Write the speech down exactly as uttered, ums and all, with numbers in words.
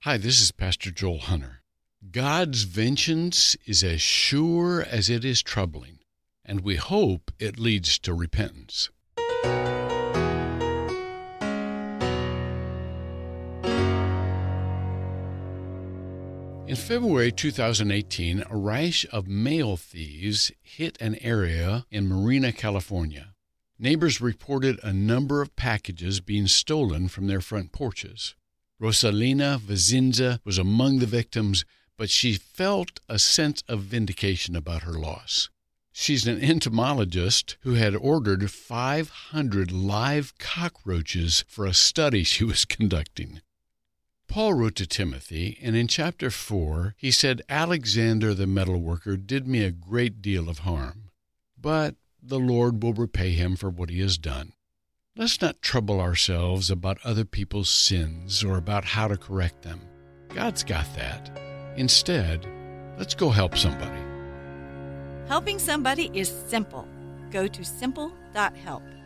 Hi, this is Pastor Joel Hunter. God's vengeance is as sure as it is troubling, and we hope it leads to repentance. In February two thousand eighteen, a rash of mail thieves hit an area in Marina, California. Neighbors reported a number of packages being stolen from their front porches. Rosalina Vazinza was among the victims, but she felt a sense of vindication about her loss. She's an entomologist who had ordered five hundred live cockroaches for a study she was conducting. Paul wrote to Timothy, and in chapter four, he said, Alexander the metalworker did me a great deal of harm, but the Lord will repay him for what he has done. Let's not trouble ourselves about other people's sins or about how to correct them. God's got that. Instead, let's go help somebody. Helping somebody is simple. Go to simple dot help.